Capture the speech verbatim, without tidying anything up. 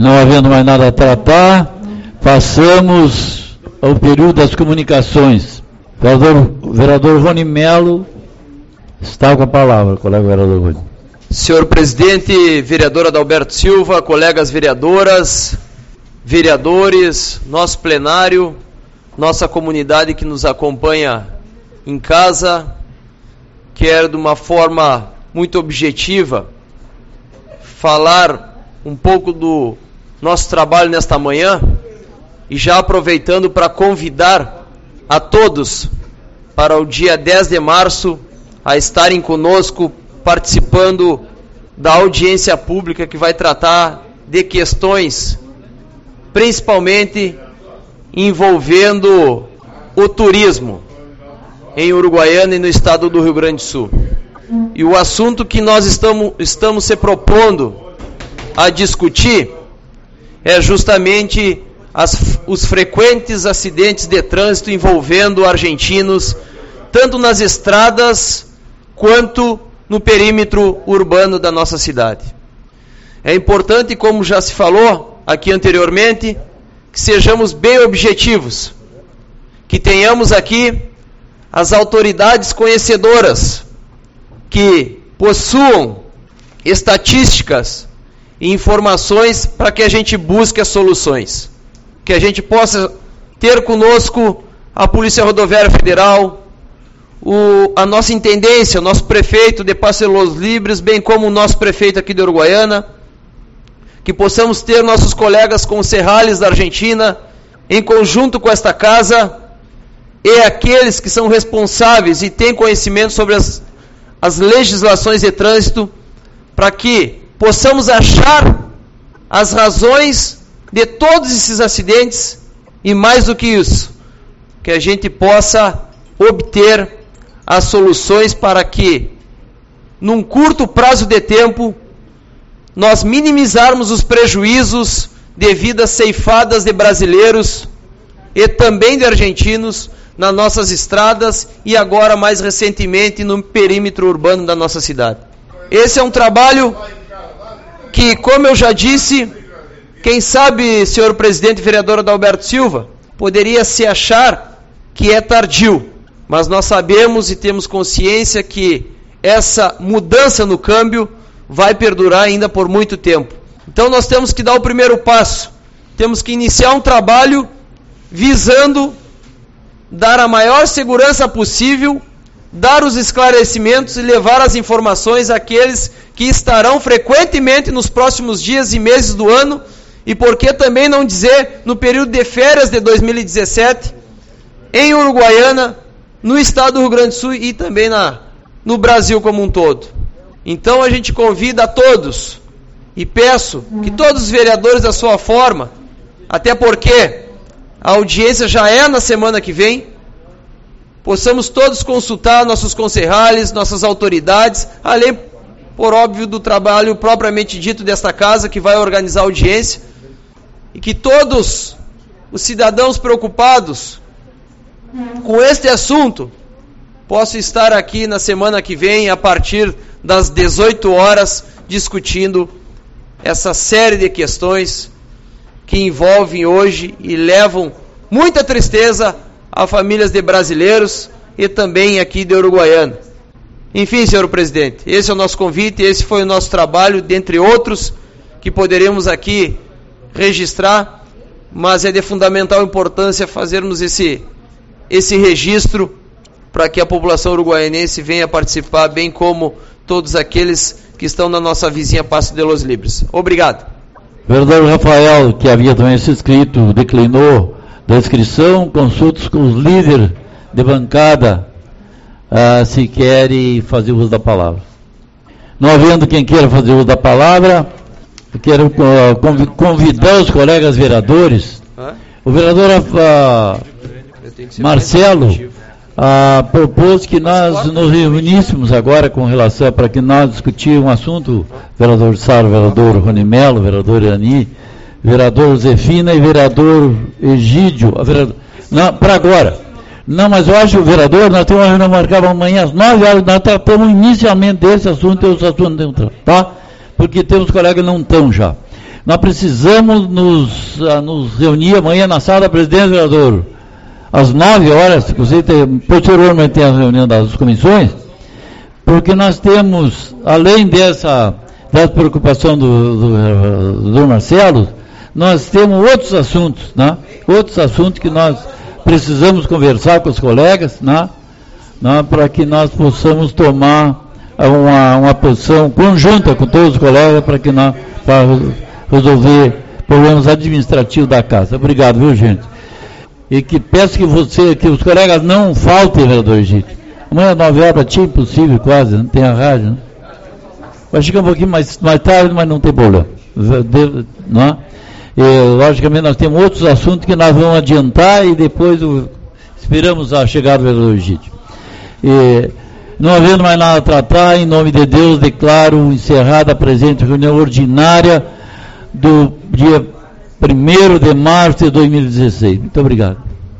Não havendo mais nada a tratar, passamos ao período das comunicações. Vereador, vereador Rony Melo está com a palavra, colega vereador Rony. Senhor presidente, vereador Adalberto Silva, colegas vereadoras, vereadores, nosso plenário, nossa comunidade que nos acompanha em casa, quero de uma forma muito objetiva falar um pouco do nosso trabalho nesta manhã e já aproveitando para convidar a todos para o dia dez de março a estarem conosco participando da audiência pública que vai tratar de questões principalmente envolvendo o turismo em Uruguaiana e no estado do Rio Grande do Sul. E o assunto que nós estamos, estamos se propondo a discutir é justamente as, os frequentes acidentes de trânsito envolvendo argentinos, tanto nas estradas quanto no perímetro urbano da nossa cidade. É importante, como já se falou aqui anteriormente, que sejamos bem objetivos, que tenhamos aqui as autoridades conhecedoras que possuam estatísticas e informações para que a gente busque as soluções. Que a gente possa ter conosco a Polícia Rodoviária Federal, o, a nossa intendência, o nosso prefeito de Passo de los Libres, bem como o nosso prefeito aqui de Uruguaiana, que possamos ter nossos colegas concejales da Argentina, em conjunto com esta casa, e aqueles que são responsáveis e têm conhecimento sobre as, as legislações de trânsito, para que possamos achar as razões de todos esses acidentes e, mais do que isso, que a gente possa obter as soluções para que, num curto prazo de tempo, nós minimizarmos os prejuízos de vidas ceifadas de brasileiros e também de argentinos nas nossas estradas e agora mais recentemente no perímetro urbano da nossa cidade. Esse é um trabalho que, como eu já disse, quem sabe, senhor presidente e vereador Adalberto Silva, poderia se achar que é tardio, mas nós sabemos e temos consciência que essa mudança no câmbio vai perdurar ainda por muito tempo. Então nós temos que dar o primeiro passo, temos que iniciar um trabalho visando dar a maior segurança possível, dar os esclarecimentos e levar as informações àqueles que estarão frequentemente nos próximos dias e meses do ano, e por que também não dizer no período de férias de dois mil e dezessete, em Uruguaiana, no estado do Rio Grande do Sul e também na, no Brasil como um todo. Então a gente convida a todos e peço que todos os vereadores da sua forma, até porque a audiência já é na semana que vem, possamos todos consultar nossos concejales, nossas autoridades, além, por óbvio, do trabalho propriamente dito desta casa, que vai organizar a audiência, e que todos os cidadãos preocupados com este assunto possam estar aqui na semana que vem, a partir das dezoito horas, discutindo essa série de questões que envolvem hoje e levam muita tristeza a famílias de brasileiros e também aqui de Uruguaiana. Enfim, senhor presidente, esse é o nosso convite, esse foi o nosso trabalho, dentre outros que poderemos aqui registrar, mas é de fundamental importância fazermos esse, esse registro para que a população uruguaianense venha participar, bem como todos aqueles que estão na nossa vizinha Passo de los Libres. Obrigado. Vereador Rafael, que havia também se inscrito, declinou da inscrição. Consultos com os líderes de bancada, ah, se querem fazer uso da palavra. Não havendo quem queira fazer uso da palavra, eu quero uh, convidar os colegas vereadores. Hã? O vereador uh, Marcelo uh, propôs que nós nos reuníssemos agora com relação para que nós discutirmos um assunto, vereador Saro, vereador Rony Melo, vereador Irani, vereador Zefina e vereador Egídio, vereador, para agora. Não, mas eu acho, vereador, nós temos uma reunião marcada amanhã às nove horas, nós tratamos inicialmente desse assunto e os assuntos dentro, tá? Porque temos colegas que não estão já. Nós precisamos nos, uh, nos reunir amanhã na sala da presidência, vereador, às nove horas, você tem, posteriormente tem a reunião das comissões, porque nós temos, além dessa, dessa preocupação do, do, do Marcelo, nós temos outros assuntos, né? Outros assuntos que nós precisamos conversar com os colegas, né? Né? Para que nós possamos tomar uma, uma posição conjunta com todos os colegas para que nós para resolver problemas administrativos da casa. Obrigado, viu, gente? E que peço que você, que os colegas não faltem, vereador Egídio. Amanhã às nove horas para ti é impossível quase, não tem a rádio, né? Vai chegar um pouquinho mais, mais tarde, mas não tem problema. Não é? E, logicamente nós temos outros assuntos que nós vamos adiantar e depois o, esperamos a chegada do vereador Egídio. E, não havendo mais nada a tratar, em nome de Deus declaro encerrada a presente reunião ordinária do dia primeiro de março de dois mil e dezesseis. Muito obrigado.